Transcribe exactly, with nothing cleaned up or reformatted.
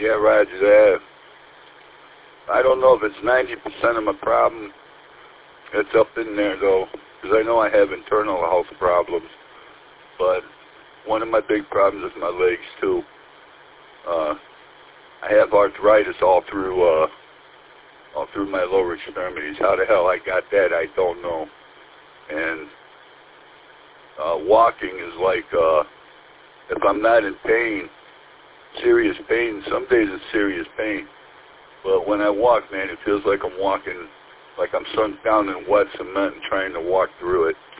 Yeah, Roger that. I don't know if it's ninety percent of my problem. It's up in there, though, because I know I have internal health problems. But one of my big problems is my legs, too. Uh, I have arthritis all through uh, all through my lower extremities. How the hell I got that, I don't know. And uh, walking is like, uh, if I'm not in pain, serious pain, some days it's serious pain. But when I walk, man, it feels like I'm walking, like I'm sunk down in wet cement and trying to walk through it.